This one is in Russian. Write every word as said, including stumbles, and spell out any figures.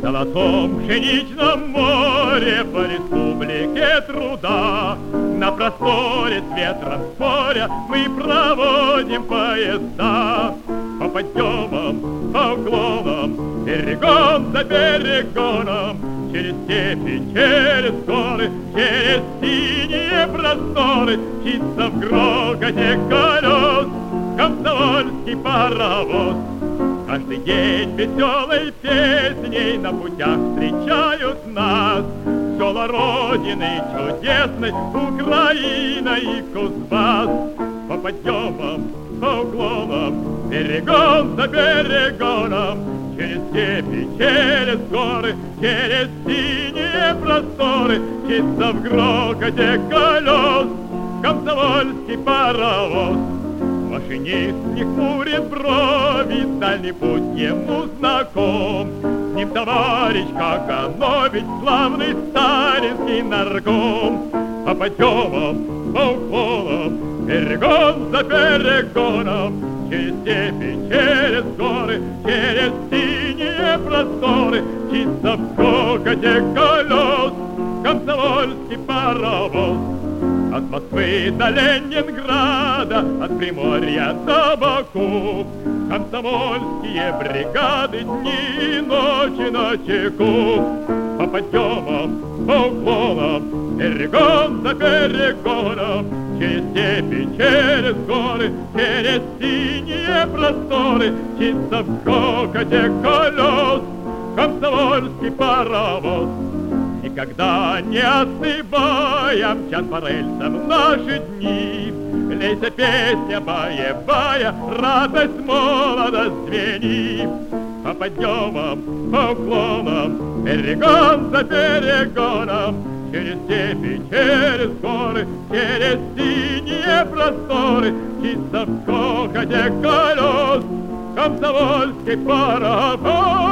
золотом пшеничном море по республике труда. На просторе с ветром споря мы проводим поезда. По подъемам, по уклонам, берегом за берегоном, через степи, через горы, через синие просторы, мчится в грохоте колес комсомольский паровоз. Каждый день веселой песней на путях встречают нас села Родины чудесной, Украина и Кузбасс. По подъемам, по уклонам, берегом за берегоном, через степи, через горы, через синие просторы, мчится в грохоте колес комсомольский паровоз. Машинист не хмурит брови, дальний путь ему знаком. С ним товарищ Каганович, славный сталинский нарком. По подъемам, по уклонам, берегом за берегоном, через степи, через горы, через синие просторы, мчится в грохоте колес комсомольский паровоз. От Москвы до Ленинграда, от Приморья до Баку, комсомольские бригады дни и ночи на чеку. По подъемам, по уклонам, берегом за берегоном, через степи, через горы, через синие просторы, мчится в грохоте колес комсомольский паровоз. Никогда не остывая, мчат по рельсам наши дни. Лейся песня боевая, радость, молодость звенит. По подъемам, по уклонам, берегом за берегоном, через степи, через горы, через синие просторы, мчится в грохоте колес комсомольский паровоз.